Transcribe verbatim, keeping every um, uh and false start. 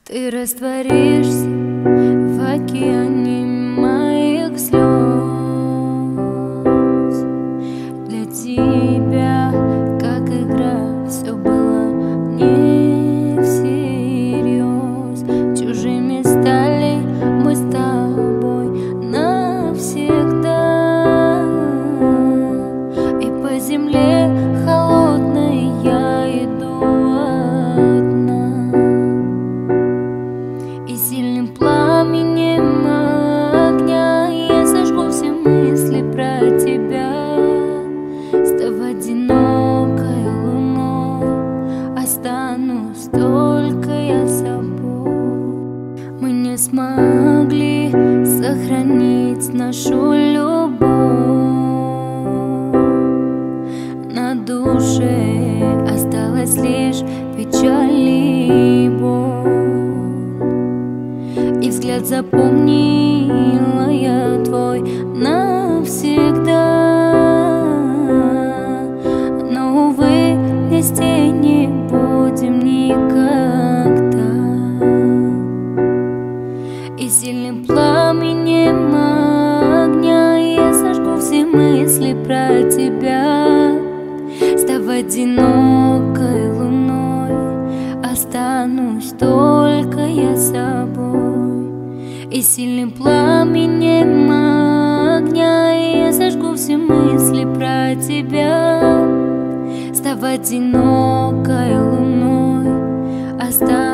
Ты растворишься в океане моих слез. Для тебя, как игра, все было не всерьез. Чужими стали мы с тобой навсегда. И по земле холодной я иду одна, и сильным пламенем огня я сожгу все мысли про тебя. Став одинокой луной, останусь только я собой. Мы не смогли сохранить нашу любовь, на душе осталась лишь печаль и боль. И взгляд запомнила я твой навсегда. Но, увы, вместе не будем никогда. И сильным пламенем огня я сожгу все мысли про тебя. Став одинокой луной, останусь только я собой. И сильным пламенем огня я сожгу все мысли про тебя. Став одинокой луной, останусь